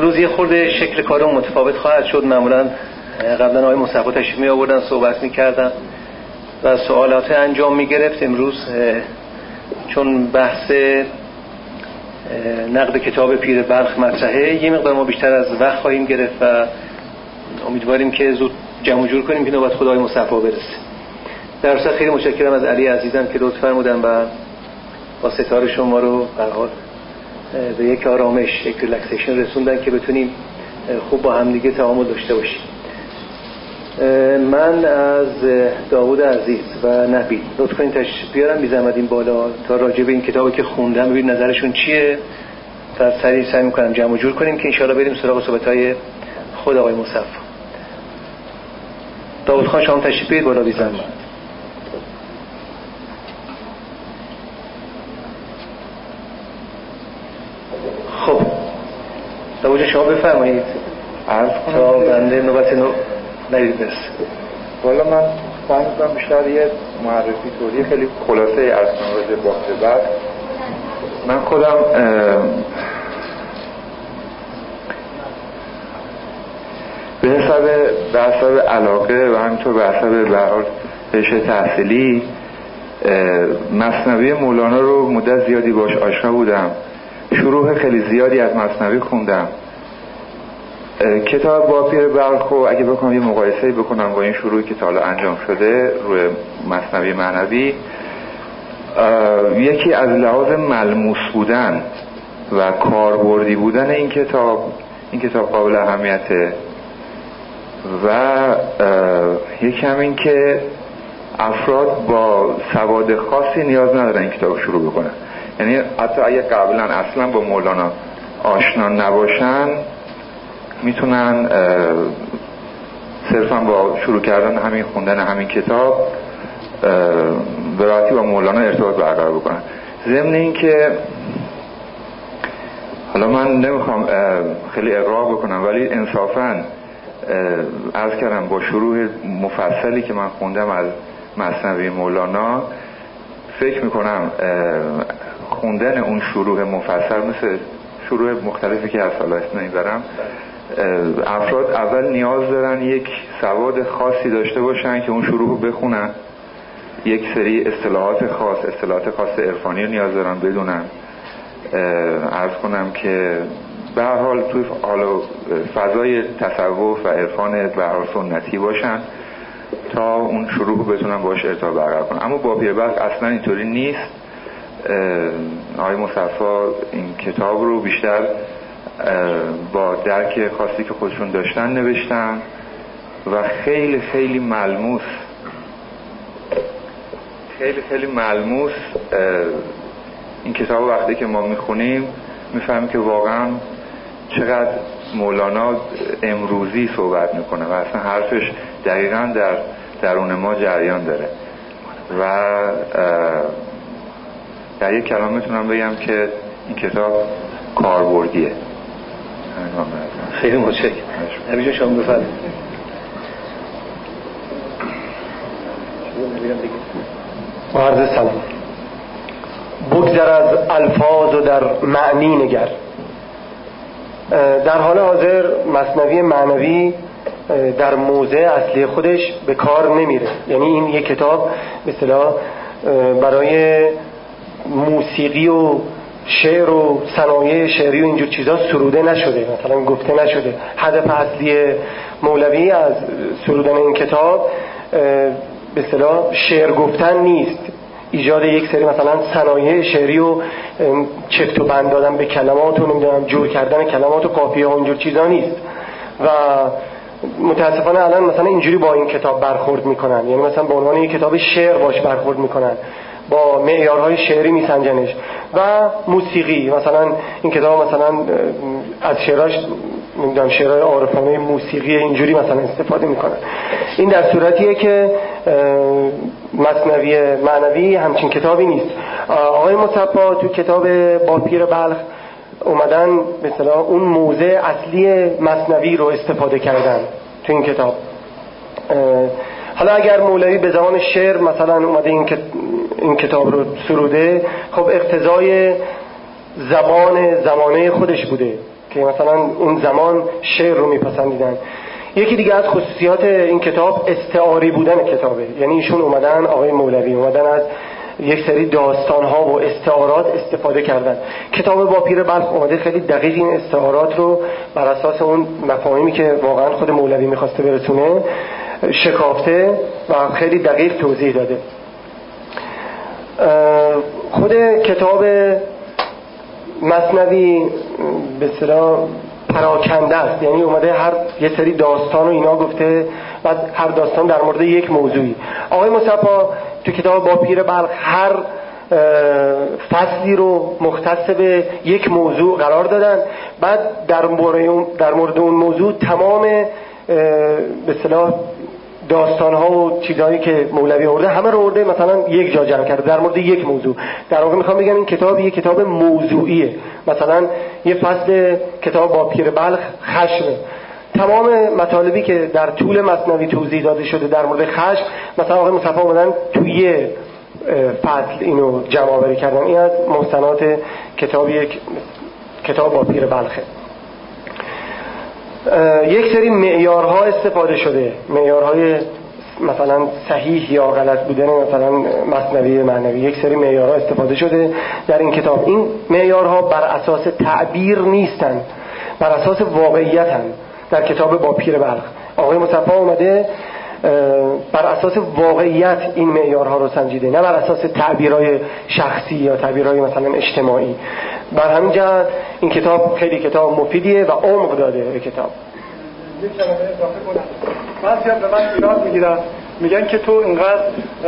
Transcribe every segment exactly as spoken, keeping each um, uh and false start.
امروز یه خورده شکل کارم متفاوت خواهد شد. معمولا قبلا آقای مصطفی تشریف می آوردن، صحبت می‌کردن و سوالات انجام می‌گرفت. امروز چون بحث نقد کتاب پیر بلخ مطرحه، یه مقدار ما بیشتر از وقت خواهیم گرفت و امیدواریم که زود جمع جور کنیم که نوبت خدای مصطفی برسه. در اصل خیلی متشکرم از علی عزیزم که لطف فرمودن و با ستاره شما رو به هر حال به یک آرامش، یک ریلکسیشن رسوندن که بتونیم خوب با همدیگه تعامل داشته باشیم. من از داوود عزیز و نبیل لطف کنین تشریف بیارم، بی زحمت این بالا تا راجع به این کتابی که خوندم ببین نظرشون چیه. تا سریع سعی می‌کنم جمع جور کنیم که ان شاءالله بریم سراغ صحبت‌های خود آقای مصطفی. داوود خان شما تشریف بیارید بالا بی زحمت. خب داوود شما بفرمایید. عرض کنم تا بنده نوبت نو نرید برسه. والا من سعی می‌کنم بیشتر یه معرفی طوری خیلی خلاصه از راجع به بعد من خودم به حساب به حساب علاقه و همینطور به حساب به هر حال رشته تحصیلی مثنوی مولانا رو مدت زیادی باش آشنا بودم. شروح خیلی زیادی از مثنوی خوندم. کتاب با پیر بلخ رو اگه بکنم یه مقایسه‌ای بکنم با این شروعی که تا حالا انجام شده روی مثنوی معنوی، یکی از لحاظ ملموس بودن و کاربردی بودن این کتاب این کتاب قابل اهمیته و یکی هم این که افراد با سواد خاصی نیاز ندارن این کتاب شروع بکنن. یعنی حتی اگه قبلا اصلا با مولانا آشنا نباشن میتونن صرفا با شروع کردن همین خوندن همین کتاب به راحتی با مولانا ارتباط برقرار بکنن. ضمن این که حالا من نمیخوام خیلی اغراق بکنم ولی انصافا عرض کردم با شروع مفصلی که من خوندم از مثنوی مولانا فکر میکنم خوندن اون شروع مفصل مثل شروع مختلفی که از حالا اسم نمیبرم، افراد اول نیاز دارن یک سواد خاصی داشته باشن که اون شروع رو بخونن، یک سری اصطلاحات خاص اصطلاحات خاص عرفانی رو نیاز دارن بدونن. عرض کنم که به هر حال توی حالا فضای تصوف و عرفان به هر حال سنتی باشن تا اون شروع رو بتونن باش ارتباط برقرار کنن. اما با پیر بلخ اصلا اینطوری نیست. آقای مصطفی این کتاب رو بیشتر با درک خاصی که خودشون داشتن نوشتن و خیلی خیلی ملموس خیلی خیلی ملموس این کتاب وقتی که ما میخونیم میفهمیم که واقعا چقدر مولانا امروزی صحبت میکنه و اصلا حرفش دقیقاً در درون ما جریان داره و در یک کلام میتونم بگم که این کتاب کاربردیه. خیلی متشکرم. نبی شما بفرمایید. عرض سلام. بگذر از الفاظ و در معنی نگر. در حال حاضر مثنوی معنوی در موضع اصلی خودش به کار نمیره. یعنی این یک کتاب به اصطلاح برای موسیقی و شعر و صنایع شعری و اینجور چیزا سروده نشده، مثلا گفته نشده. هدف اصلی مولوی از سرودن این کتاب به اصطلاح شعر گفتن نیست، ایجاد یک سری مثلا صنایع شعری و چفت و بند دادن به کلمات و نمیدونم جور کردن کلمات و قافیه و اینجور چیزا نیست. و متاسفانه الان مثلا اینجوری با این کتاب برخورد میکنن، یعنی مثلا به عنوان یک کتاب شعر باش برخورد میکنن، با معیارهای شعری میسنجنش. و موسیقی مثلا این کتاب مثلا از شعراش نمیدونم شعرهای عارفانه موسیقی اینجوری مثلا استفاده میکنن. این در صورتیه که مثنوی معنوی همچین کتابی نیست. آقای مصطفی تو کتاب با پیر بلخ اومدن به اصطلاح اون موضع اصلی مثنوی رو استفاده کردن تو این کتاب. حالا اگر مولوی به زمان شعر مثلا اومده این, این کتاب رو سروده، خب اقتضای زبان زمانه خودش بوده، که مثلا اون زمان شعر رو میپسندیدن. یکی دیگه از خصوصیات این کتاب استعاری بودن کتابه، یعنی ایشون اومدن، آقای مولوی اومدن از یک سری داستان‌ها و استعارات استفاده کردن. کتاب با پیر بلخ اومده خیلی دقیق این استعارات رو بر اساس اون مفاهیمی که واقعا خود مولوی میخواسته برسونه شکافته و خیلی دقیق توضیح داده. خود کتاب مثنوی به اصطلاح پراکنده است، یعنی اومده هر یه سری داستان و اینا گفته، بعد هر داستان در مورد یک موضوعی. آقای مصطفی تو کتاب با پیر بلخ هر فصلی رو مختص به یک موضوع قرار دادن، بعد در مورد در مورد اون موضوع تمام به اصطلاح داستان‌ها و چیزایی که مولوی آورده همه رو آورده مثلا یک جا جمع کرده در مورد یک موضوع. در واقع میخوام بگم این کتاب یک کتاب موضوعیه. مثلا یه فصل کتاب با پیر بلخ خشم، تمام مطالبی که در طول مثنوی توضیح داده شده در مورد خشم مثلا آقای مصطفی اومدن توی یه فصل اینو جمع آوری کردن. این از محسنات کتاب یک کتاب با پیر بلخه. یک سری معیارها استفاده شده، معیارهای مثلا صحیح یا غلط بودن مثلا مثنوی معنوی، یک سری معیارها استفاده شده در این کتاب. این معیارها بر اساس تعبیر نیستن، بر اساس واقعیتن. در کتاب با پیر بلخ آقای مصطفی اومده بر اساس واقعیت این معیارها رو سنجیده، نه بر اساس تعبیرهای شخصی یا تعبیرهای مثلا اجتماعی. بر همین جهت این کتاب خیلی کتاب مفیدیه و عمق داده به کتاب. یک کلمه اضافه کنم. بعضی هم به من ایراد میگیرن، میگن که تو اینقدر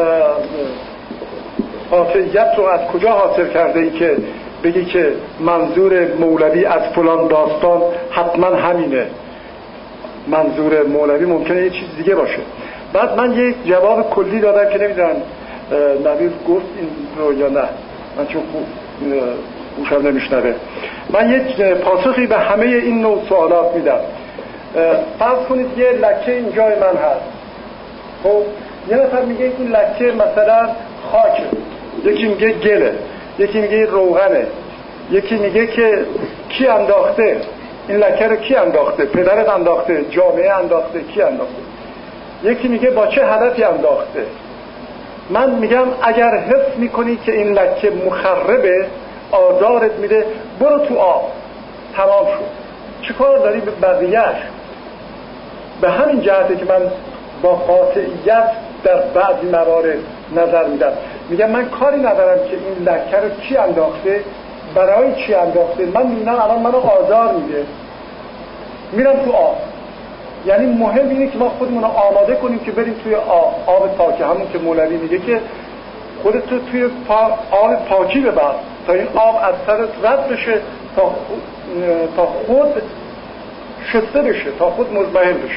قاطعیت رو از کجا حاصل کرده ای که بگی که منظور مولوی از فلان داستان حتما همینه. منظور مولوی ممکنه یه چیز دیگه باشه. بعد من یک جواب کلی دادم که نمیدونم نویر گفت این رو یا نه، من چون خوب گوشم نمیشنوه. من یک پاسخی به همه این نوع سوالات میدم. فرض کنید یه لکه اینجای من هست، خب یه نفر میگه این لکه مثلا خاکه، یکی میگه گله، یکی میگه روغنه، یکی میگه که کی انداخته این لکه رو، کی انداخته، پدرت انداخته، جامعه انداخته، کی انداخته، یکی میگه با چه هدفی انداخته. من میگم اگر حس میکنی که این لکه مخربه، آزارت میده، برو تو آب، تمام شد. چه کار داری به بقیه‌اش؟ به همین جهته که من با قاطعیت در بعضی موارد نظر میدم. میگم من کاری ندارم که این لکه رو کی انداخته، برای چی انداخته. من میبینم الان منو آزار میده، میرم تو آب. یعنی مهم اینه که ما خودمون رو آماده کنیم که بریم توی آب, آب پاکی. همون که مولوی میگه که خودت تو توی پا... آب پاکی ببر تا این آب از سرت رد بشه، تا تا خود شسته بشه، تا خود مزمحل بشه.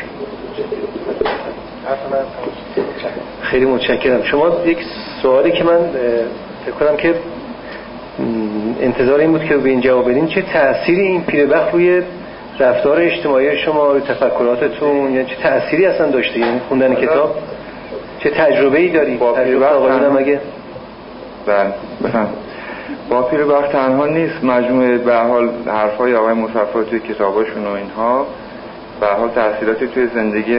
خیلی متشکرم. شما یک سوالی که من فکر کنم که انتظار این بود که به این جواب بدین، چه تأثیری این پیربخت روی رفتار اجتماعی شما، روی تفکراتتون، یعنی چه تأثیری اصلا داشته؟ یعنی خوندن کتاب چه تجربه‌ای داری؟ با پیربخت مگه؟ بله بفهم. با پیربخت تنها نیست، مجموعه به هر حال حرفای آقای مصطفی توی کتاباشون و اینها به هر حال تأثیراتی توی زندگی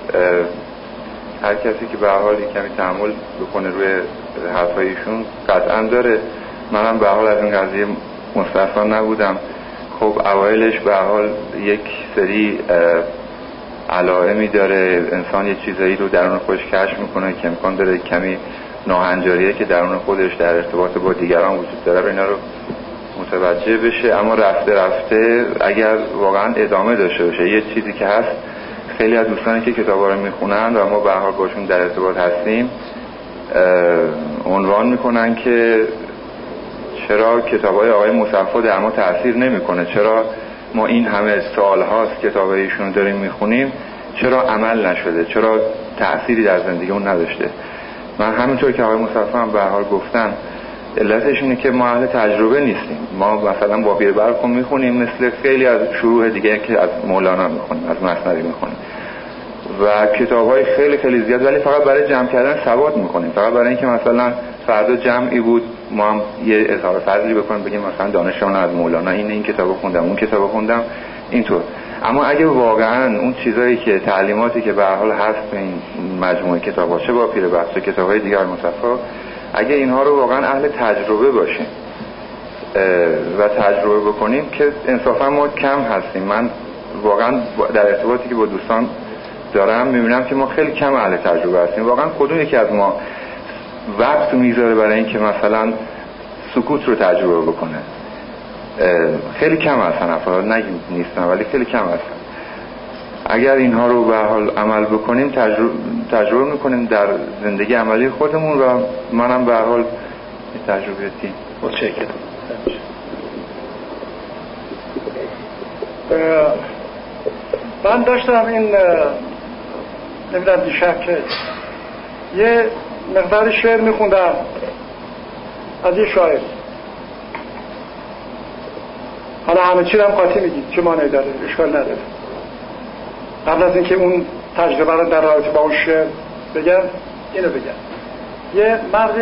هر کسی که به هر حال کمی تأمل بکنه روی حرفایشون قطعا داره. منم به هر حال از این قضیه مستثنا نبودم. خب اوایلش به هر حال یک سری علائمی داره، انسان یه چیزایی رو درون خودش کشف میکنه که امکان داره کمی ناهنجاریه که درون خودش در ارتباط با دیگران وجود داره اینا رو متوجه بشه. اما رفته رفته اگر واقعا ادامه داشته باشه، یه چیزی که هست، خیلی از دوستانی که کتابا رو میخونن و ما به هر حال باشون در ارتباط هستیم عنوان میکنن که چرا کتابای آقای مصطفی در ما تأثیر نمیکنه، چرا ما این همه سال هاست کتابای ایشون داریم میخونیم چرا عمل نشده، چرا تأثیری در زندگی اون نداشته. من همینطور که آقای مصطفی هم به هر حال گفتن علتش اینه که ما اهل تجربه نیستیم. ما مثلا با پیر بلخ میخونیم مثل خیلی از شروح دیگه که از مولانا میخونیم، از مثنوی میخونیم و کتابای خیلی خیلی زیاد، ولی فقط برای جمع کردن سواد میخونیم، فقط برای اینکه مثلا فردا جمعی بود ما هم یه اظهار فضلی بکنیم بگیم مثلا دانشمون از مولانا اینه، این کتابو خوندم، اون کتابو خوندم، اینطور. اما اگه واقعا اون چیزایی که تعلیماتی که به هر حال هست تو این مجموعه کتابا، چه با پیر بحث و کتاب‌های دیگر مصفا، اگه اینها رو واقعا اهل تجربه باشیم و تجربه بکنیم که انصافا ما کم هستیم. من واقعا در ارتباطی که با دوستان دارم میبینم که ما خیلی کم اهل تجربه هستیم. واقعا کدوم یکی از ما وقت میذاره برای اینکه مثلا سکوت رو تجربه بکنه؟ خیلی کم هستن افراد، نگیم نیستن ولی خیلی کم هستن. اگر اینها رو به حال عمل بکنیم، تجربه, تجربه میکنیم در زندگی عملی خودمون و منم به حال تجربیاتی. متشکرم. من داشتم این نمیدونم دیشب که یه مقدار شعر میخوندم از یه شاعر. حالا همه چی رو هم قاطی میگید، چه مانعی داره؟ اشکال نداره. قبل از اینکه اون تجربه رو در رابطه با اون شعر بگم، اینو بگم. یه مرد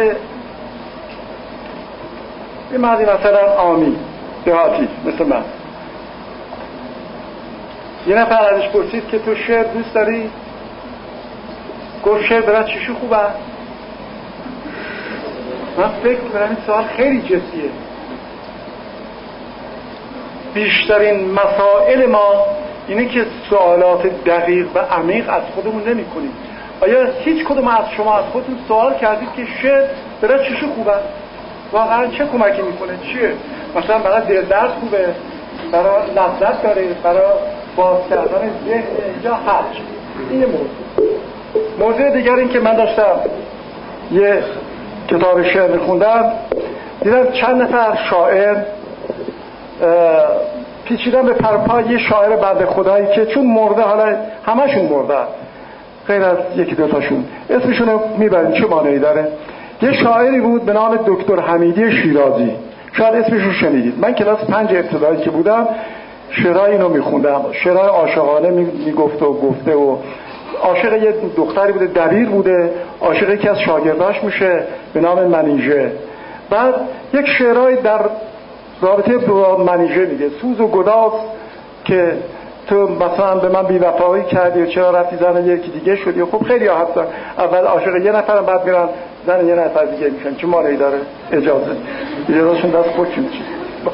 یه مردی مثلا عامی دهاتی مثل من، یه نفر ازش پرسید که تو شعر دوست داری؟ گفت شعر برای چیشو خوبه؟ من فکر می‌کنم این سوال خیلی جدیه. بیشترین مسائل ما اینه که سوالات دقیق و عمیق از خودمون نمی کنیم. آیا هیچ کدوم از شما از خودتون سوال کردید که شعر برای چیشو خوبه؟ واقعا چه کمکی میکنه؟ چیه؟ مثلا برای دل درد خوبه؟ برای لذت داره؟ برای باز کردن ذهن یا هرچ؟ این موضوع. موضوع دیگر این که من داشتم یه کتاب شعر میخوندم، دیدم چند نفر شاعر پیچیدن به پرپای یه شاعر بنده خدایی که چون مرده، حالا همشون مرده غیر از یکی دوتاشون، اسمشون رو میبریم چه مانعی داره. یه شاعری بود به نام دکتر حمیدی شیرازی، شاید اسمش رو شنیدید. من کلاس پنج ابتدایی که بودم شعرهای اینو میخوندم، شعرهای عاشقانه میگفته و گفته و عاشق یه دختری بوده، دبیر بوده، عاشق یکی از شاگرداش میشه به نام منیژه. بعد یک شعرهای در رابطه با منیژه میگه، سوز و گداز که تو مثلا به من بی‌وفایی کردی و چرا رفتی زن یکی دیگه شدی. خب خیلی ها هستن اول عاشق یه نفرن بعد میرن زن یه نفر دیگه میشن، چه مانعی داره؟ اجازه اجازهشون دست خودشون چی.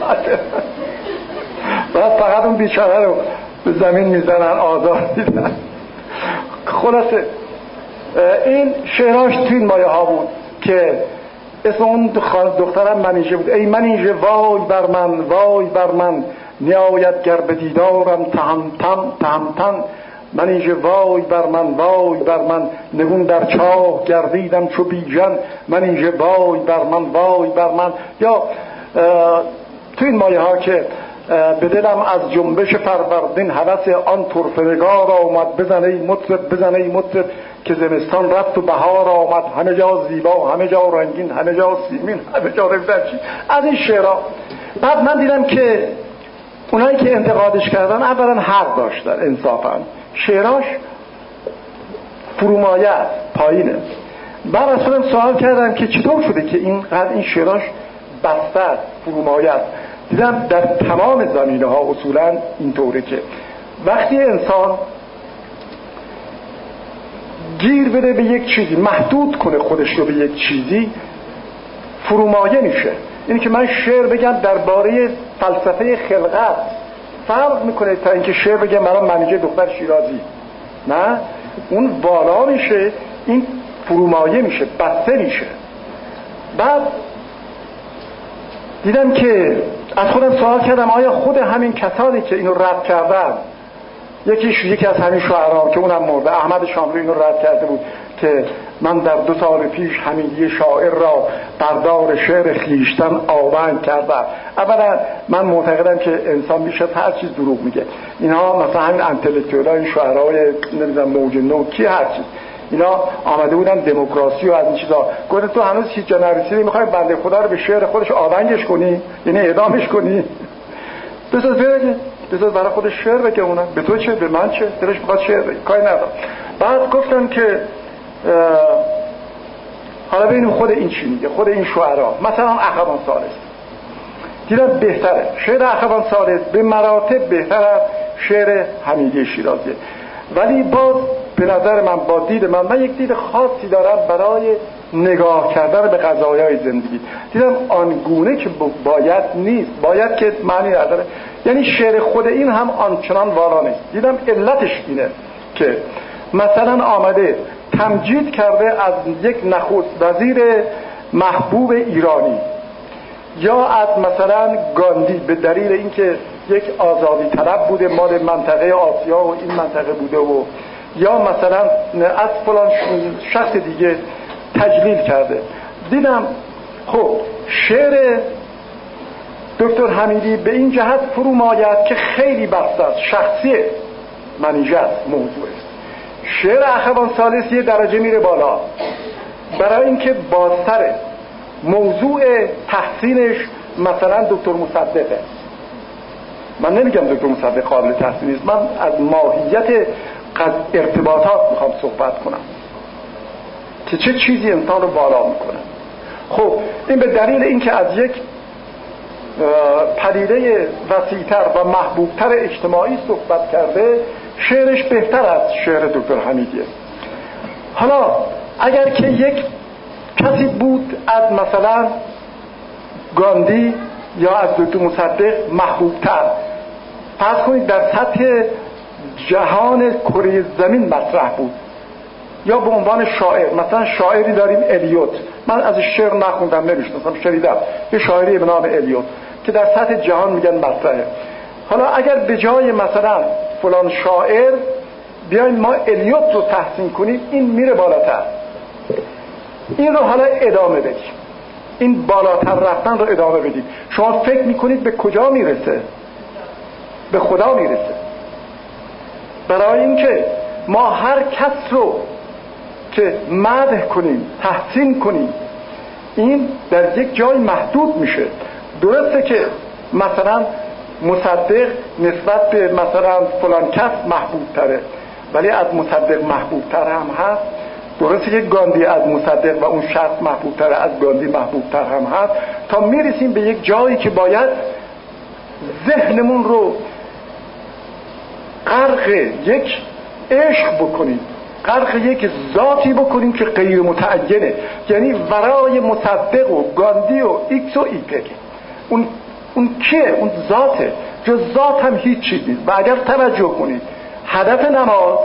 بعد فقط اون بیچاره رو به زمین میزنن، آزار میدن. خلاصه این شعراش توی این مایه ها بود که اسم اون دخترم منیژه بود. ای منیژه وای بر من، وای بر من، نیاید گر به دیدارم تهمتن تهمتن. منیژه وای بر من، وای بر من، نگون در چاه گردیدم چو بیژن. منیژه وای بر من، وای بر من. یا تو این مایه ها که به دلم از جنبش فروردین هوس آن طرفه‌نگار آمد. بزن ای مطرب، بزن ای مطرب، که زمستان رفت و بهار آمد. همه جا زیبا، همه جا رنگین، همه جا سیمین، همه جا رفتنچی. از این شعرها. بعد من دیدم که اونایی که انتقادش کردن اولا حق داشتن، انصافا شعراش فرومایه پایینه. بعد از خودم سوال کردم که چطور شده که اینقدر این شعراش بسته است، فرومایه است. دیدم در تمام زمینه ها اصولا اینطوره که وقتی انسان گیر بده به یک چیزی، محدود کنه خودش رو به یک چیزی، فرومایه میشه. اینی که من شعر بگم درباره فلسفه خلقت فرق میکنه تا اینکه شعر بگم برای منیژه دختر شیرازی. نه، اون بالا میشه، این فرومایه میشه، بسته میشه. بعد دیدم که از خودم سوال کردم آیا خود همین کسانی که اینو رد کردن، یکیش یکی از همین شاعران که اونم مرده، احمد شاملو، اینو رد کرده بود که من در دو سال پیش حمیدی شاعر را بردار شعر خیشتن آونگ کردم. اولا من معتقدم که انسان میشه هر چیز دروغ میگه. اینها مثلا همین انتلکتوئلا، این شاعرای نمیدونم موج نو کی هر چیز، اینا آمده بودن دموکراسی و از این چیزا. گفت تو هنوز هیچ جا نرسیدی، میخوای بنده خدا رو به شعر خودش آونگش کنی، یعنی اعدامش کنی؟ بذار بره، بذار برای خودش شعر بگه. اونم به تو چه، به من چه، دلش میخواد شعر بگه، کاری ندارم. بعد گفتن که حالا ببینیم خود این چی میگه، خود این شعرا. مثلا اخوان ثالث دیدم بهتره، شعر اخوان ثالث به مراتب بهتر از شعر حمیدی شیرازی، ولی باز به نظر من با دید من من یک دید خاصی دارم برای نگاه کردن به قضایای زندگی. دیدم آنگونه که باید نیست، باید که معنی نداره، یعنی شعر خود این هم آنچنان والا نیست. دیدم علتش اینه که مثلا آمده تمجید کرده از یک نخست وزیر محبوب ایرانی یا از مثلا گاندی به دلیل اینکه یک آزادی طلب بوده مال منطقه آسیا و این منطقه بوده، و یا مثلا از فلان شخص دیگه تجلیل کرده. دیدم خب شعر دکتر حمیدی به این جهت فرو ماید که خیلی بحث است، شخصی منیژه است، موضوع است. شعر اخوان ثالث یه درجه میره بالا برای اینکه بازتره، موضوع تحسینش مثلا دکتر مصدقه. من نمیگم دکتر مصدق قابل تحسین نیست، من از ماهیت ارتباطات میخوام صحبت کنم که چه چیزی انسان رو بالا میکنه. خب این به دلیل اینکه از یک پدیده وسیع‌تر و محبوبتر اجتماعی صحبت کرده، شعرش بهتر از شعر دکتر حمیدیه. حالا اگر که یک کسی بود از مثلا گاندی یا از دکتر مصدق محبوبتر، فرض کنید در سطح جهان کره زمین مطرح بود، یا به عنوان شاعر، مثلا شاعری داریم الیوت، من از شعر نخوندم نمیشناسم، شنیدم یه شاعری به نام الیوت که در سطح جهان میگن مطرحه. حالا اگر به جای مثلا فلان شاعر بیایم ما الیوت رو تحسین کنیم، این میره بالاتر. این رو حالا ادامه بدیم، این بالاتر رفتن رو ادامه بدیم. شما فکر میکنید به کجا میرسه؟ به خدا میرسه. برای اینکه ما هر کس رو که مدح کنیم، تحسین کنیم، این در یک جای محدود میشه. درسته که مثلا مصدق نسبت به مثلا فلان کس محبوب تره، ولی از مصدق محبوب تر هم هست. درسته که گاندی از مصدق و اون شخص محبوب تره، از گاندی محبوب تر هم هست، تا میرسیم به یک جایی که باید ذهنمون رو غرق یک عشق بکنیم، غرق یک ذاتی بکنیم که غیر متعینه، یعنی ورای مصدق و گاندی و ایکس و ایگرگ اون اون کیه؟ اون ذاته. جز ذات هم هیچ چیز نیست. و اگر توجه کنید هدف نماز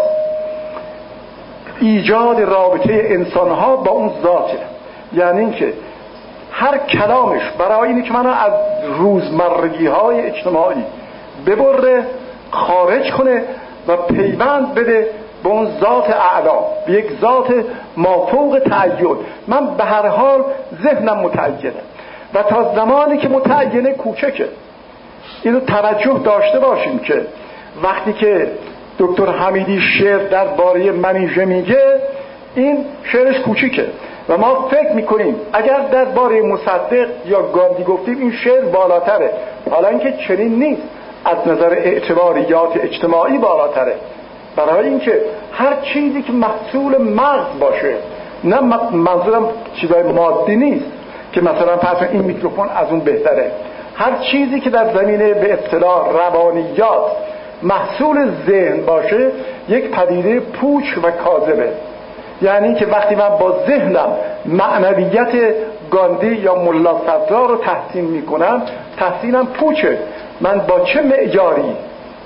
ایجاد رابطه انسانها با اون ذاته، یعنی اینکه هر کلامش برای اینه که منو از روزمرگی های اجتماعی ببره خارج کنه و پیوند بده به اون ذات اعلا، به یک ذات مافوق تعین. من به هر حال ذهنم متعینه و تا زمانی که متعینه کوچکه. اینو توجه داشته باشیم که وقتی که دکتر حمیدی شعر درباره منیژه میگه، این شعرش کوچیکه و ما فکر میکنیم اگر درباره مصدق یا گاندی گفتیم این شعر بالاتره، حالا اینکه چنین نیست. از نظر اعتباریات اجتماعی بالاتره، برای اینکه هر چیزی که محصول مغز باشه، نه منظورم چیزای مادی نیست که مثلا پس این میکروفون از اون بهتره، هر چیزی که در زمینه به اصطلاح روانیات محصول ذهن باشه یک پدیده پوچ و کاذبه. یعنی که وقتی من با ذهنم معنویت گاندی یا ملا صدرا رو تحسین میکنم، تحسینم پوچه. من با چه معیاری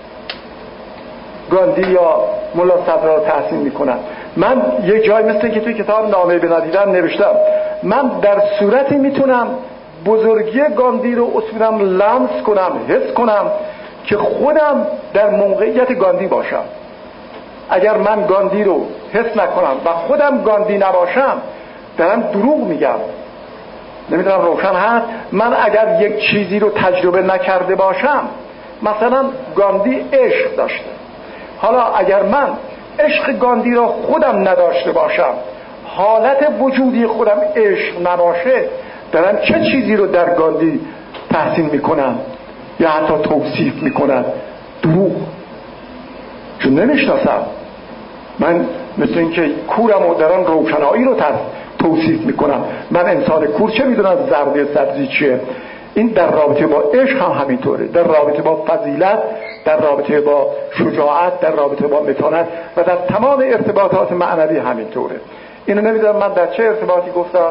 گاندی یا ملا صدرا رو تحسین میکنم؟ من یه جای مثل که توی کتاب نامه به ندیدن نوشتم، من در صورتی میتونم بزرگی گاندی رو اصولاً لمس کنم، حس کنم که خودم در موقعیت گاندی باشم. اگر من گاندی رو حس نکنم و خودم گاندی نباشم، دارم دروغ میگم. نمیدونم روشن هست؟ من اگر یک چیزی رو تجربه نکرده باشم، مثلا گاندی عشق داشته، حالا اگر من عشق گاندی رو خودم نداشته باشم، حالت وجودی خودم عشق نباشه، دارم چه چیزی رو در گاندی تحسین میکنم یا حتی توصیف میکنم؟ دروغ. چون نمیشناسم. من مثل اینکه کورم و دارم روشنایی رو توصیف میکنم. من انسان کور چه میدونم ضربه سبزی چیه؟ این در رابطه با عشق هم همینطوره، در رابطه با فضیلت، در رابطه با شجاعت، در رابطه با متانت و در تمام ارتباطات معنوی همینطوره. اینو نمیدونم من در چه ارتباطی گفتم.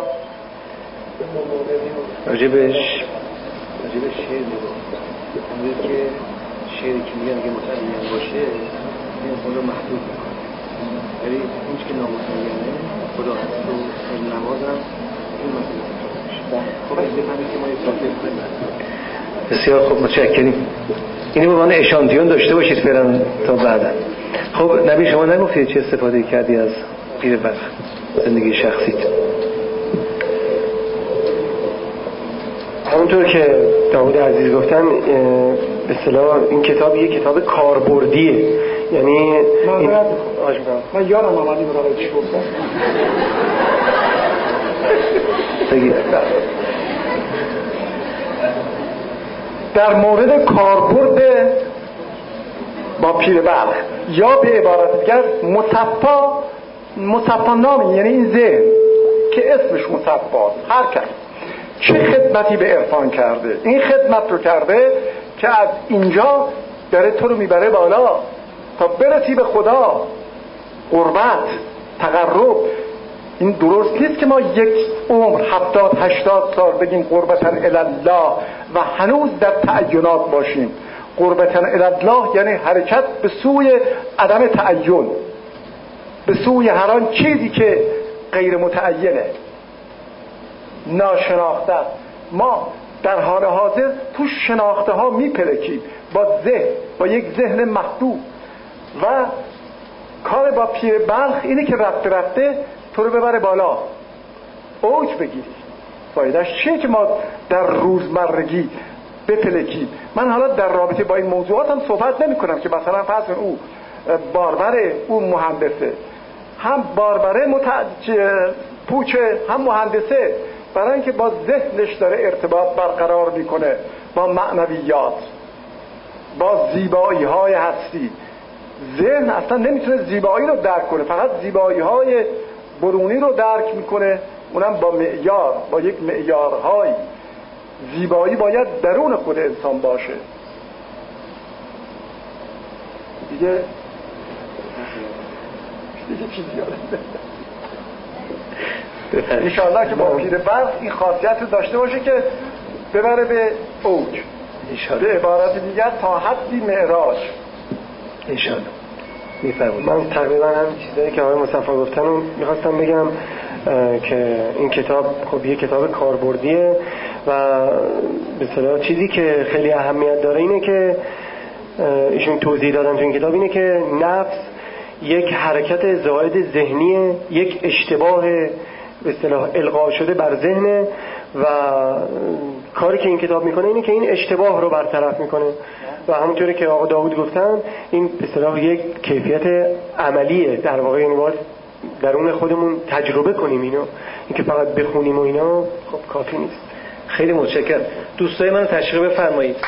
راجبش راجبش شعر میگم اونی که شعری که میگن که متعین باشه این خدا محدود میکنه، ولی اون که نامتعینه خدا هست و نمازم این مسئله خب از بفهمید که ما یک صافه کنیم. بسیار خوب، متشکریم. اینی به عنوان اشانتیون داشته باشید فعلا تا بعدا. خب نبی شما نگفتید چه استفاده کردی از پیر بلخ زندگی شخصیت؟ همونطور که داود عزیز گفتن به اصطلاح این کتاب یک کتاب کاربردیه، یعنی من این... من یادم آمدی برای چی گفتم. در مورد کاربرد با پیر بلخ یا به عبارت دیگر مصفا مصفا نامی، یعنی این ذهن که اسمش مصفاست، هر کس چه خدمتی به عرفان کرده، این خدمت رو کرده که از اینجا داره تو رو میبره بالا تا برسی به خدا، قربت، تقرب. این درست نیست که ما یک عمر هفتاد هشتاد سال بگیم قربتاً الالله و هنوز در تعینات باشیم. قربتاً الالله یعنی حرکت به سوی عدم تعین، به سوی هر آن چیزی که غیر متعینه، ناشناخته. ما در حال حاضر تو شناخته ها میپلکیم با ذهن، با یک ذهن محدود. و کار با پیر بلخ اینه که رفته رفته تو رو ببره بالا، اوج بگیری. فایدهش چیه که ما در روزمرگی بپلکیم؟ من حالا در رابطه با این موضوعات هم صحبت نمی کنم که مثلا فرض کن او باربره، او مهندسه، هم باربره متعجب پوچه، هم مهندسه، برای اینکه با ذهنش داره ارتباط برقرار میکنه با معنویات، با زیبایی های هستی. ذهن اصلا نمیتونه زیبایی رو درک کنه، فقط زیبایی های برونی رو درک میکنه، اونم با معیار، با یک معیارهای. زیبایی باید درون خود انسان باشه. دیگه دیگه چیزی یادم انشاءالله که با پیر بلخ این خاصیت رو داشته باشه که ببره به اوج، به عبارت دیگر تا حدی معراج. انشاءالله. میفرمایید. من تقریبا هم چیزایی که آقای مصطفی گفتن رو میخواستم بگم که این کتاب خب یه کتاب کاربردیه و به اصطلاح چیزی که خیلی اهمیت داره اینه که ایشون توضیح دادن تو این کتاب اینه که نفس یک حرکت زائد ذهنیه، یک اشتباه به اصطلاح القا شده بر ذهنه و کاری که این کتاب میکنه اینه که این اشتباه رو برطرف میکنه و همونطوری که آقا داود گفتن این به اصطلاح یک کیفیت عملیه در واقع، یعنی باید درون خودمون تجربه کنیم اینو، اینکه فقط بخونیم و اینا خب کافی نیست. خیلی متشکرم. دوستای منو تشریح بفرمایید.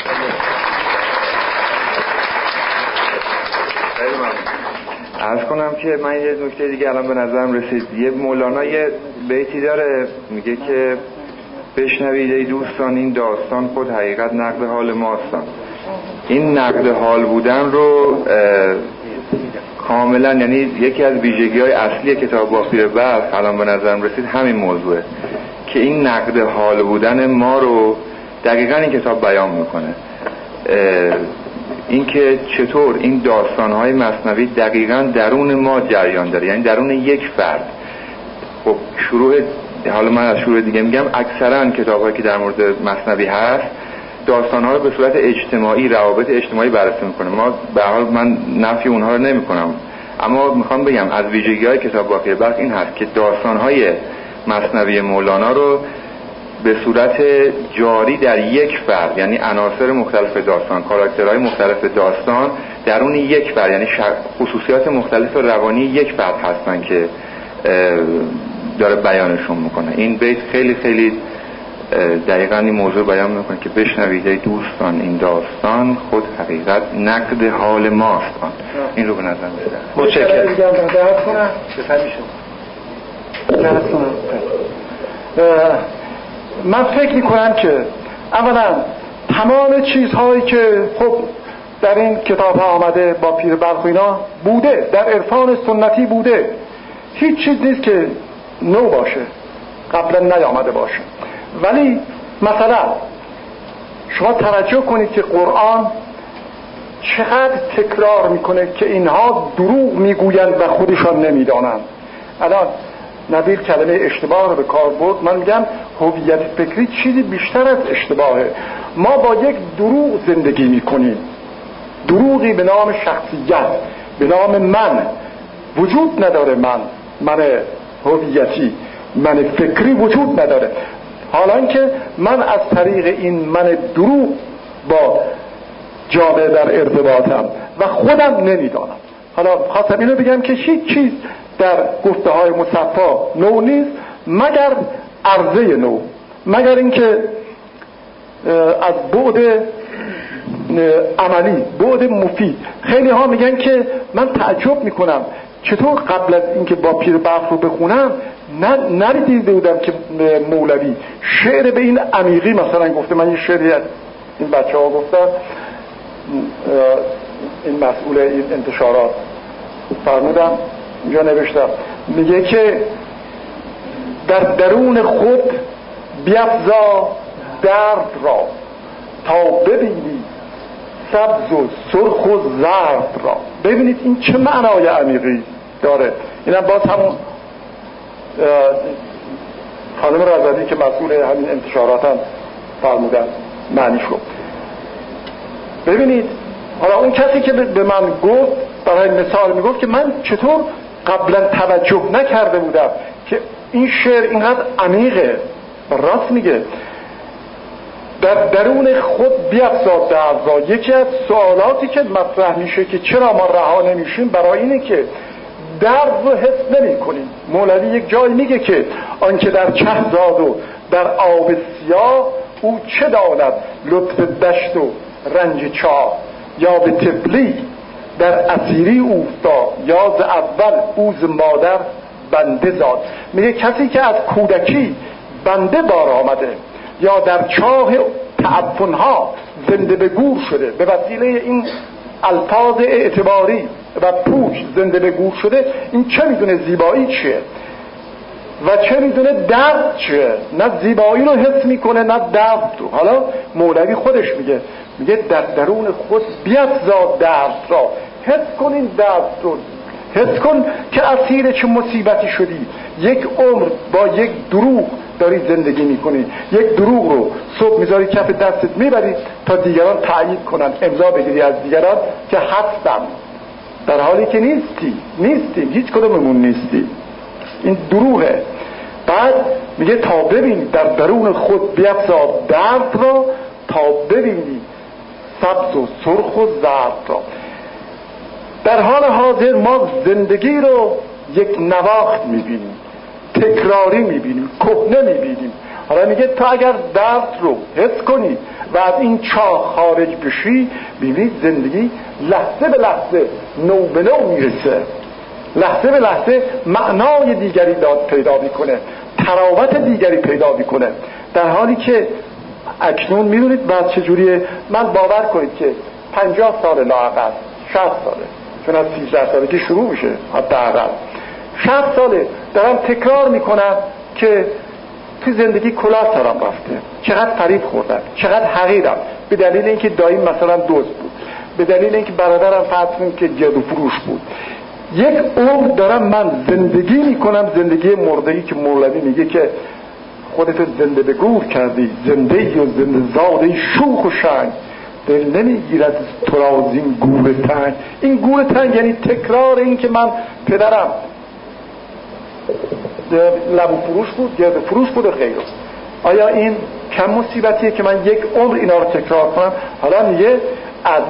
خیلی ممنون. عرض کنم که من یه نکته دیگه الان به نظرم رسید. یه مولانا یه بیتی داره میگه که بشنوید ای دوستان این داستان خود حقیقت نقد حال ماستان. این نقد حال بودن رو کاملا، یعنی یکی از ویژگی‌های اصلی کتاب با پیر بلخ الان به نظرم رسید همین موضوعه که این نقد حال بودن ما رو دقیقاً این کتاب بیان میکنه. اینکه چطور این داستان‌های مثنوی دقیقاً درون ما جریان داره، یعنی درون یک فرد. خب شروع، حالا من از شروع دیگه میگم، اکثرا کتاب‌هایی که در مورد مثنوی هست داستان‌ها رو به صورت اجتماعی، روابط اجتماعی بررسی میکنه. ما به هر حال من نفی اونها رو نمی‌کنم، اما میخوام بگم از ویژگی‌های کتاب با پیر بلخ این هست که داستان‌های مثنوی مولانا رو به صورت جاری در یک فرد، یعنی عناصر مختلف داستان، کاراکترهای مختلف داستان درون یک فرد، یعنی خصوصیات مختلف روانی یک فرد هستن که داره بیانشون میکنه. این بیت خیلی خیلی دقیقاً این موضوع بیان میکنه که بشنوید ای دوستان این داستان خود حقیقت نقد حال ماست. این رو به نظر میاد. متشکرم. دیگه هم درست کنم. بفرمایید. من فکر میکنم که اولا تمام چیزهایی که خب در این کتاب ها آمده با پیر بلخ اینا بوده، در عرفان سنتی بوده، هیچ چیز نیست که نو باشه، قبلا نیامده باشه. ولی مثلا شما توجه کنید که قرآن چقدر تکرار میکنه که اینها دروغ میگویند و خودشان نمیدانند. الان نبیل کلمه اشتباه رو به کار برد، من میگم هویت فکری چیزی بیشتر از اشتباهه. ما با یک دروغ زندگی میکنیم، دروغی به نام شخصیت، به نام من. وجود نداره من من هویتی، من فکری وجود نداره. حالا که من از طریق این من دروغ با جامعه در ارتباطم و خودم نمیدانم. حالا خواستم اینو بگم که هیچ چیز در گفته های مصفا نو نیست مگر عرضه نو، مگر اینکه از بعد عملی، بعد مفید. خیلی ها میگن که من تعجب میکنم چطور قبل از اینکه با پیر بلخ رو بخونم نریدیده بودم که مولوی شعر به این عمیقی مثلا گفته. من یه شعری از این بچه ها گفتم، این مسئول این انتشارات فرمودم، اینجا نوشتم، میگه که در درون خود بیفزا درد را تا ببینی سبز و سرخ و زرد را. ببینید این چه معنای عمیقی داره. اینم باز همون خانم رضوی که مسئول همین انتشارات هم فرمودن معنی شد. ببینید حالا اون کسی که به من گفت، برای مثال میگفت که من چطور قبلا توجه نکرده بودم که این شعر اینقدر عمیقه. راست میگه، در درون خود بیفزا درد را. یکی از سوالاتی که مطرح میشه که چرا ما رها نمیشیم برای اینه که درد رو حس نمی کنیم. مولوی یک جای میگه که آنکه در چه زاد و در آب سیاه، او چه داند لطف دشت و رنج چاه. یا به طفلی در اسیری اوفتا، یا ز اول او ز مادر بنده زاد. میگه کسی که از کودکی بنده بار آمده یا در چاه تعفنها زنده به گور شده، به وسیله این الفاظ اعتباری و پوچ زنده به گور شده، این چه میدونه زیبایی چیه و چه میدونه درد چیه؟ نه زیبایی رو حس میکنه نه درد رو. حالا مولوی خودش میگه میگه در درون خود بیفزا درد را. حس کن این درد رو، حس کن که اسیر چه مصیبتی شدی. یک عمر با یک دروغ داری زندگی میکنی، یک دروغ رو صبح میذاری کف دستت میبری تا دیگران تایید کنن، امضا بگیری از دیگران که هستم، در حالی که نیستی. نیستی، هیچ کدوممون نیستی. این دروغه. بعد میگه تا ببینی در درون خود بیفزا درد را، تا ببینی سبز و سرخ و زرد را. در حال حاضر ما زندگی رو یک نواخت میبینیم، تکراری میبینیم، کهنه میبینیم. حالا میگه تا اگر درد رو حس کنی و از این چاه خارج بشی، ببینید زندگی لحظه به لحظه نو به نو میرسه، لحظه به لحظه معنای دیگری داد پیدا میکنه، تراوت دیگری پیدا میکنه. در حالی که اکنون میدونید بعد چجوریه. من باور کنید که پنجاه سال لااقل، شصت ساله، چون از سیزده سالگی شروع میشه، حداقل شصت ساله دارم تکرار میکنم که تو زندگی کلاه سرم رفته، چقدر فریب خوردم، چقدر حقیرم، به دلیل اینکه داییم مثلا دزد بود، به دلیل اینکه برادرم فرض که جادو فروش بود. یک عمر دارم من زندگی میکنم، زندگی مرده‌ای که مولوی میگه که خودت زنده به گور کردی، زنده یا زنده زاده شوخ و شنگ، دل نمیگیرد تو را از این گور تنگ. این گور تنگ یعنی تکرار این که من پدرم لبو فروش بود، گرد فروش بود و غیره. آیا این کم مصیبتیه که من یک عمر اینا رو تکرار کنم؟ حالا میگه از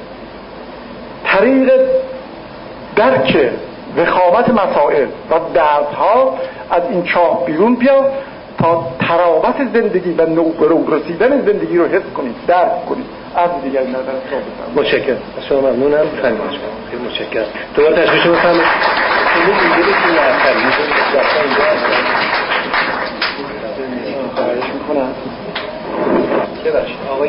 طریق درک وخامت مسائل و دردها از این چاه بیرون بیا تا تراوت زندگی و نوبرو رسیدن زندگی رو حس کنید، درک کنید. از دیگر نظر صحبت متشکرم. شما ممنونم. خیلی متشکرم. دوباره تشریف بفرمایید. خیلی دیگه که خواهش میکنم. ببخشید آقای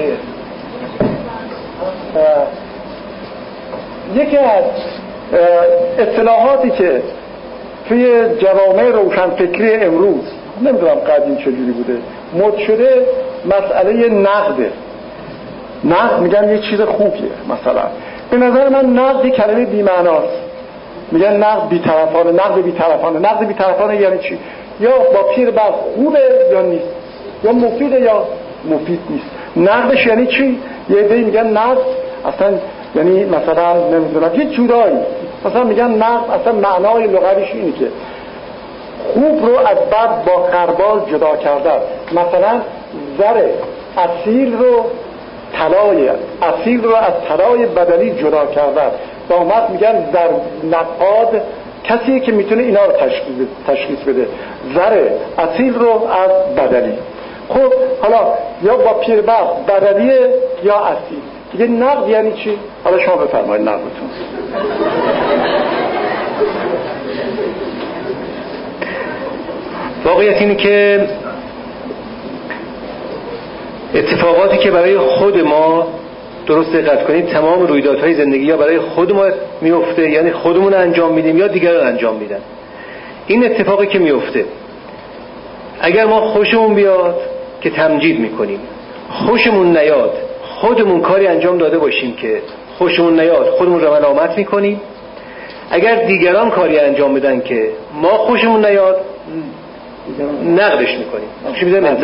یکی از اصطلاحاتی که توی جوامع روشنفکری امروز، نمیدونم قدیم چجوری بوده، مد شده مسئله نقده. نقد میگن یه چیز خوبیه. مثلا به نظر من نقد کلمه بی‌معناست. میگن نقد بی‌طرفانه، نقد بی‌طرفانه. نقد بی‌طرفانه یعنی چی؟ یا با پیر بر خوبه یا نیست، یا مفیده یا مفید نیست. نقدش یعنی چی؟ یه عده‌ای میگن نقد اصلا یعنی مثلا نمیدونم یه جورایی، مثلا میگن نقد اصلا معنای لغویش اینه که خوب رو از بد با غربال جدا کردن. مثلا زر اصیل رو طلای اصیل رو از طلای بدلی جدا کردن. با وقت میگن زر نقاد کسیه که میتونه اینا رو تشخیص تشخیص بده، زر اصیل رو از بدلی. خب حالا یا با پیربخت بدلیه یا اصیل. دیگه نقد یعنی چی؟ حالا شما بفرمایید نقدتون. واقعیت اینه که اتفاقاتی که برای خود ما، درست دقت کنید، تمام رویدادهای زندگی یا برای خود ما میفته، یعنی خودمون انجام میدیم یا دیگران انجام میدن. این اتفاقی که میفته اگر ما خوشمون بیاد که تمجید میکنیم، خوشمون نیاد خودمون کاری انجام داده باشیم که خوشمون نیاد خودمون رو ملامت میکنیم. اگر دیگران کاری انجام بدن که ما خوشمون نیاد نقدش میکنیم. چی میذاریم؟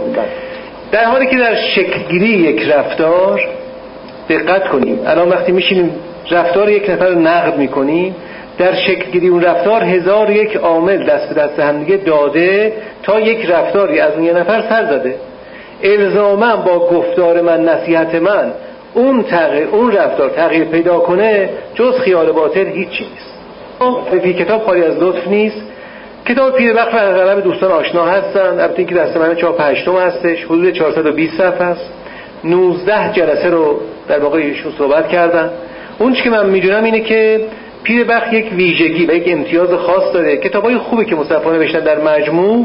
در حالی که در شکلگیری یک رفتار دقت کنیم، الان وقتی میشینیم رفتار یک نفر رو نقد میکنیم، در شکلگیری اون رفتار هزار یک عامل دست به دست هم دیگه داده تا یک رفتاری از اون یه نفر سر زده. الزاما با گفتار من، نصیحت من اون تغییر، اون رفتار تغییر پیدا کنه جز خیال باطل هیچی نیست. فی کتاب خالی از لطف نیست. کتاب پیربخت اغلب دوستان آشنا هستن، البته که دست من چاپ هشتم هستش، حدود چهارصد و بیست صفحه است. نوزده جلسه رو در واقع ایشون صحبت کردن. اون چیزی که من میدونم اینه که پیربخت یک ویژگی و یک امتیاز خاص داره. کتابای خوبی که مصطفی نوشتن در مجموع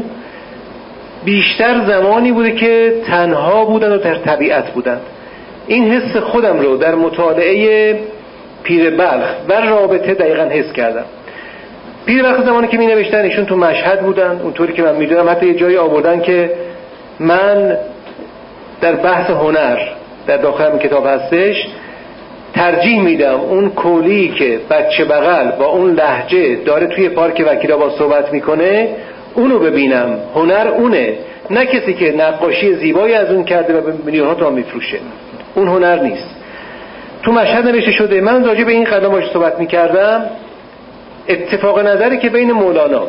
بیشتر زمانی بوده که تنها بودن و در طبیعت بودن. این حس خودم رو در مطالعه پیربخت و رابطه دقیقاً حس کردم. پیربخت زمانی که می نوشتن ایشون تو مشهد بودن، اونطوری که من میدونم حتی یه جایی آوردن که من در بحث هنر در داخل این کتاب هستش ترجیح میدم اون کولی که بچه بغل با اون لهجه داره توی پارک وکیل‌آباد صحبت میکنه اونو ببینم. هنر اونه، نه کسی که نقاشی زیبایی از اون کرده و به میلیون‌ها تومان میفروشه. اون هنر نیست. تو مشهد نوشته شده. من راجع به این قدم باش صحبت میکردم. اتفاق نظری که بین مولانا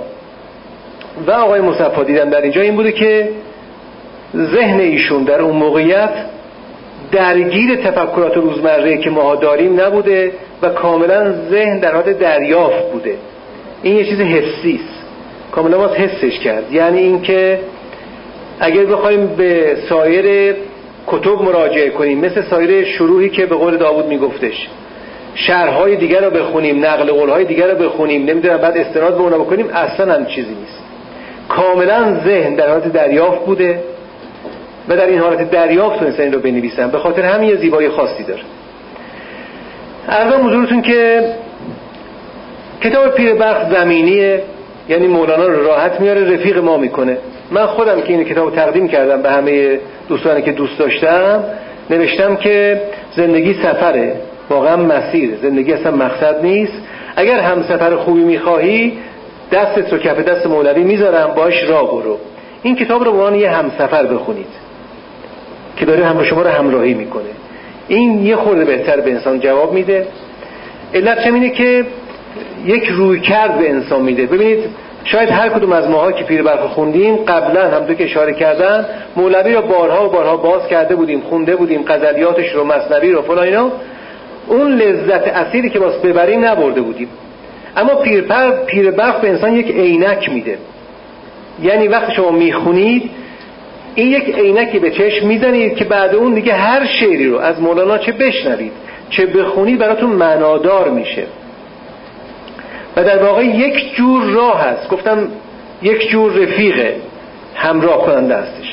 و آقای مصطفی دیدم در اینجا این بوده که ذهن ایشون در اون موقعیت درگیر تفکرات روزمره که ما داریم نبوده و کاملا ذهن در حال دریافت بوده. این یه چیز حسی است، کاملا باید حسش کرد. یعنی این که اگر بخوایم به سایر کتب مراجعه کنیم، مثل سایر شروحی که به قول داوود میگفتش شرحهای دیگر رو بخونیم، نقل قولهای دیگر رو بخونیم، نمیدونم بعد استناد به اونا بکنیم، اصلا هم چیزی نیست. کاملا ذهن در حالت دریافت بوده و در این حالت دریافت تونستن این رو بنویسن. به خاطر همین یه زیبایی خاصی داره. عرضم حضورتون که کتاب پیربخت زمینیه، یعنی مولانا رو راحت میاره رفیق ما میکنه. من خودم که این کتاب تقدیم کردم به همه دوستانی که دوست داشتم، نوشتم که زندگی سفره، واقعا مسیر، زندگی اصلا مقصد نیست. اگر هم سفر خوبی میخواهی دستت رو کف دست مولوی میذارم، باش راه برو. این کتاب رو به عنوان یه همسفر بخونید که داره هم شما رو همراهی میکنه. این یه خورده بهتر به انسان جواب میده. علت اینه که یک روی کرد به انسان میده. ببینید شاید هر کدوم از ماها که پیربخت خوندیم قبلا هم تو که اشاره کردن مولوی رو بارها و بارها باز کرده بودیم، خونده بودیم، غزلیاتش رو، مثنوی رو، فلان اینا، اون لذت اصیلی که واسه ببریم نبرده بودیم. اما پیرپر پیربخت به انسان یک عینک میده. یعنی وقتی شما میخونید این یک عینکی به چشم میزنید که بعد اون دیگه هر شعری رو از مولانا چه بشنوید چه بخونید براتون معنادار میشه. و در واقع یک جور راه هست. گفتم یک جور رفیق همراه کننده هستش.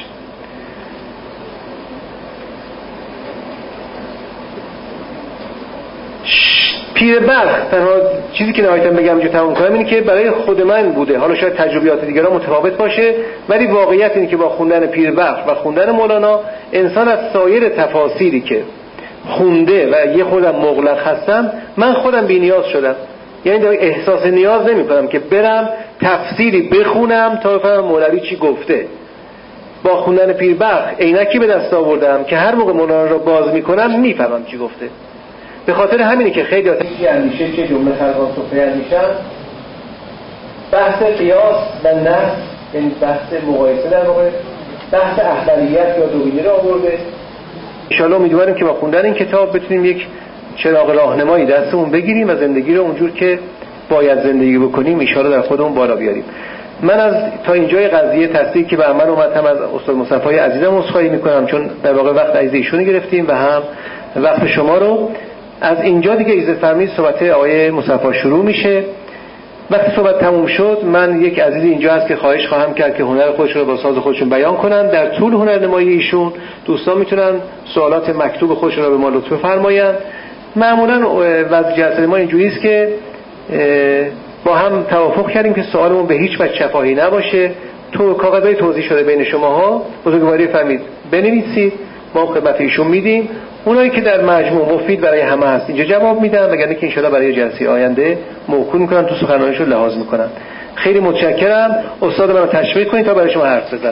پیربرخ تنها چیزی که نهایتاً بگم جو تموم کنم اینه که برای خود من بوده، حالا شاید تجربیات دیگران متفاوت باشه، ولی واقعیت اینه که با خوندن پیربرخ و خوندن مولانا انسان از سایر تفاسیری که خونده و یه خودم مغلق هستم، من خودم بی نیاز شدم. یعنی در احساس نیاز نمی کنم که برم تفسیری بخونم تا بفهمم مولوی چی گفته. با خوندن پیربرخ عینکی به دست آوردم که هر موقع مولانا رو باز میکنم میفهمم چی گفته. به خاطر همینه که خیلی آتشی اندیشه چه جمله خلقان صفحه اندیشن بحث قیاس و نص، یعنی بحث مقایسه در واقع، بحث احولیت یا دوگانه رو آورده. انشاءالله امیدواریم که با خوندن این کتاب بتونیم یک چراغ راهنمایی دستمون بگیریم و زندگی رو اونجور که باید زندگی بکنیم انشاءالله در خودمون بالا بیاریم. من از تا اینجای قضیه تصدیق که به عمل اومد هم از استاد مصطفی عزیزم عذرخواهی میکنم، چون در واقع وقت عزیز ایشونو گرفتیم و هم وقت شما رو. از اینجا دیگه اجازه فرمایید صحبت آقای مصطفی شروع میشه. وقتی صحبت تموم شد من یک عزیز اینجا هست که خواهش خواهم کرد که هنر خودشون رو با ساز خودشون بیان کنن. در طول هنرنمایی ایشون دوستان میتونن سوالات مکتوب خودشون رو به ما لطف فرمایند. معمولا وضع جلسه ما اینجوری است که با هم توافق کردیم که سوالمون به هیچ وجه شفاهی نباشه. تو کاغذهای توضیح شده بین شماها بزرگواری فرمید بنویسید، ما خدمت ایشون میدیم. اونایی که در مجموع مفید برای همه هست اینجا جواب میدن، وگرنه که انشالله برای جلسه آینده موکول میکنن، تو سخنرانیشون لحاظ میکنن. خیلی متشکرم. استاد منو تشویق کنید تا برای شما حرف بزنم.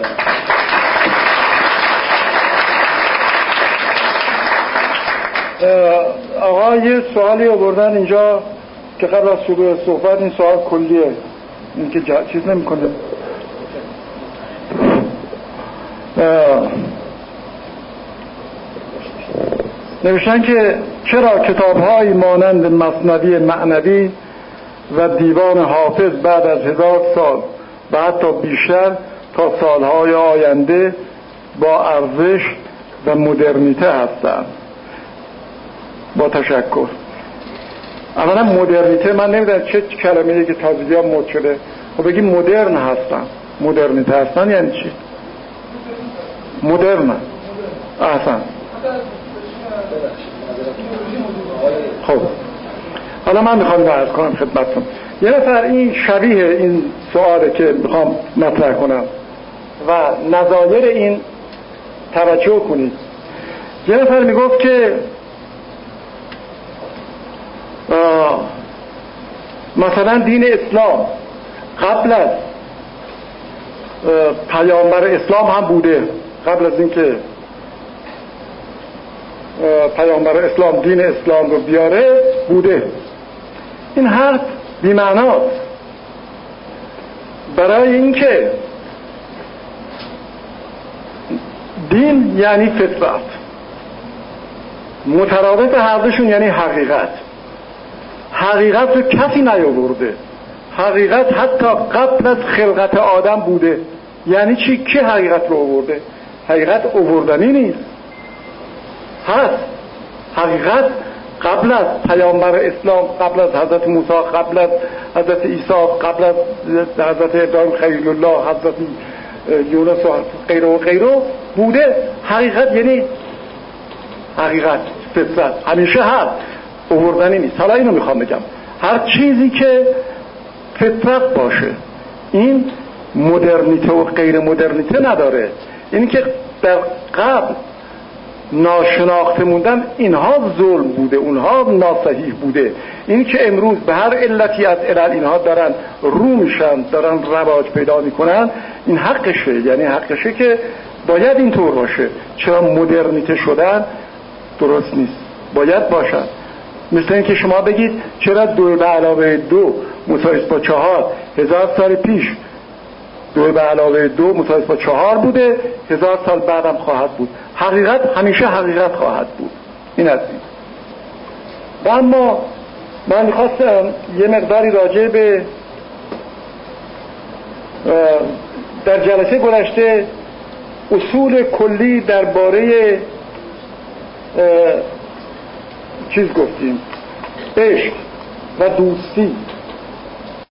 آقا یه سوالی آوردن اینجا که قبل از شروع صحبت، این سوال کلیه، این که جا... چیز نمی کنه. نوشتن که چرا کتاب‌های مانند مثنوی معنوی و دیوان حافظ بعد از هزار سال و حتی بیشتر تا سالهای آینده با ارزش و مدرنیته هستند؟ با تشکر. اولا مدرنیته، من نمیدونم چه کلمه‌ای که تازگی ها مد شده، خب بگی مدرن هستن، مدرنیته هستن یعنی چی؟ مدرن. احسن. خب حالا من میخوام عرض کنم خدمتتون. یه نفر این شبیه این سواله که میخوام مطرح کنم و نظایر این توجه کنید. یه نفر میگفت که مثلا دین اسلام قبل از پیامبر اسلام هم بوده، قبل از اینکه پیامبر اسلام دین اسلام رو بیاره بوده. این حرف بی‌معناست، برای اینکه دین یعنی فطرت، مترادف هر دوشون یعنی حقیقت. حقیقت رو کسی نیاورده، حقیقت حتی قبل از خلقت آدم بوده. یعنی چی؟ کی حقیقت رو آورده؟ حقیقت آوردنی نیست، هست. حقیقت قبل از پیامبر اسلام، قبل از حضرت موسی، قبل از حضرت عیسی، قبل از حضرت ابراهیم خلیل الله، حضرت یونس و غیره و غیره بوده. حقیقت یعنی حقیقت، فطرت همیشه هست، آوردنی نیست. حالا اینو میخوام بگم، هر چیزی که فطرت باشه این مدرنیته و غیر مدرنیته نداره. اینی که در قبل ناشناخته موندن، اینها ظلم بوده، اونها ناصحیح بوده. این که امروز به هر علتی از علل اینها دارن رو میشن، دارن رواج پیدا میکنن، این حقشه، یعنی حقشه که باید اینطور باشه. چرا مدرنیته شدن درست نیست، باید باشن. مثل این که شما بگید چرا دو به علاوه دو مساوی با چهار هزار سال پیش دو به علاوه دو مساوی با چهار بوده، هزار سال بعدم خواهد بود. حقیقت همیشه حقیقت خواهد بود. این از این. و اما من میخواستم یه مقداری راجع به در جلسه گذشته اصول کلی درباره چیز گفتیم، عشق و دوستی